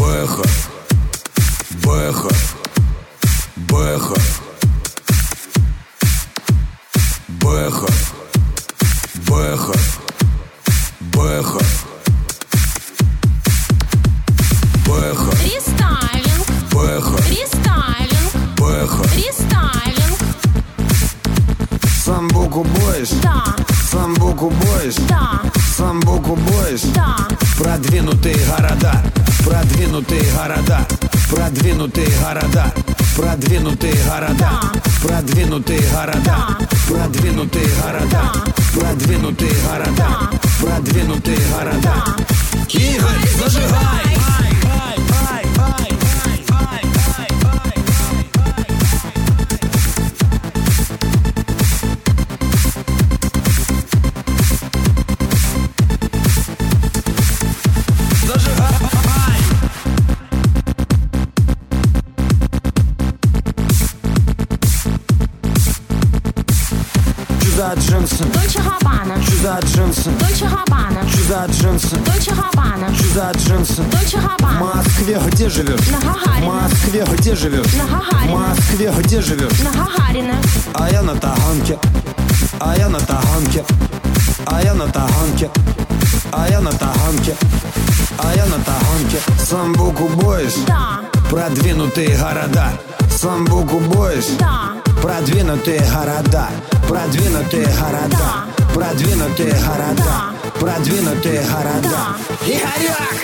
Бэха, бэха, бэха, бэха, бэха, бэха, бэха, Рестайлинг, бэха, рестайлинг, бэха. рестайлинг. Самбуку боишь? Да, Самбуку боишь? да, Самбуку боишь? да. Продвинутые города, продвинутые города, продвинутые города, продвинутые города, продвинутые города, продвинутые города, продвинутые города, продвинутые города. Игорь, зажигай! За джинсы, Дольче Габбана, за джинсы, Дольче Габбана, за джинсы, Дольче Габбана, за джинсы. Дольче В Габбана. Москве где живешь? На В Гагарина, Москве где живешь? на В Гагарина, Москве где живешь? на Гагарина. А я на Таганке, а я на Таганке, а я на Таганке, а я на Таганке, а я на Таганке. Самбуку боишь? Да, Продвинутые города. Самбуку боишь? да, Продвинутые города, продвинутые города, продвинутые города, продвинутые города. Игорек!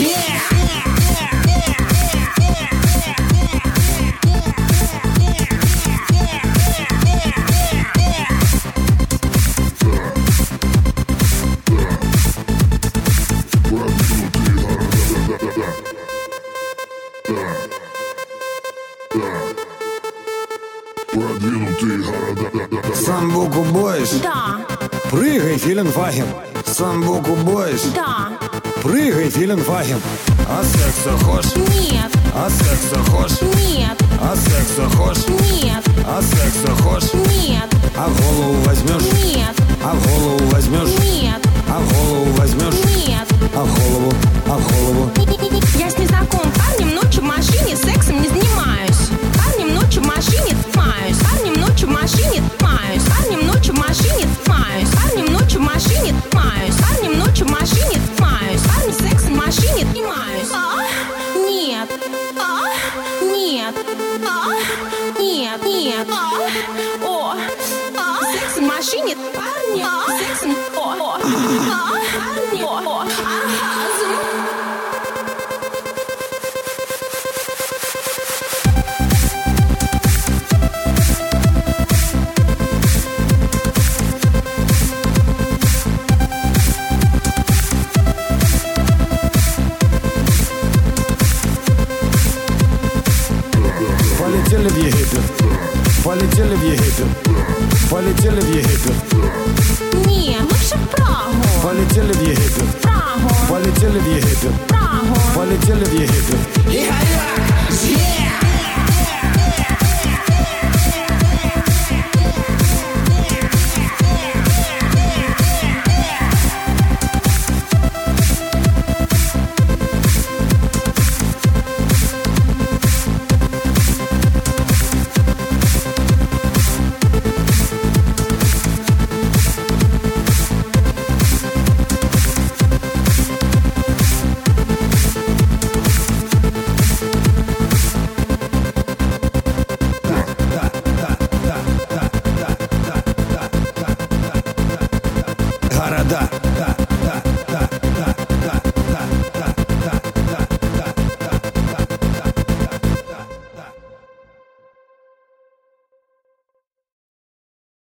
Продвинутые города. Самбуку боишь? да, Прыгай, Филенфаген. Самбуку боишь? да. Прыгай, Филенфаген. А секса хочешь? Нет, А секса хочешь? нет, А секса хочешь? нет, А секса хочешь? нет, А в голову возьмешь? нет, А в голову возьмешь? нет, А в голову возьмешь? нет. А в голову? А в голову? Я с незнакомым парнем ночью в машине сексом не занимаюсь. Парнем ночью в машине тмаюсь. Парнем ночью в машине тмаюсь. Парнем ночью в машине тмаюсь. Парнем ночью в машине тмаюсь. Парнем ночью в машине тмаюсь. Парнем сексом в машине тмаюсь. Нет. Нет. Нет. Нет. О. Секс в машине. Парни. Сексом. О. Парни. О. Полетели в Египет. Полетели в Египет. Полетели в Египет. Не, лучше в Прагу. Полетели в Египет. В Прагу. Полетели в Египет. В Прагу. Полетели в Египет. Города.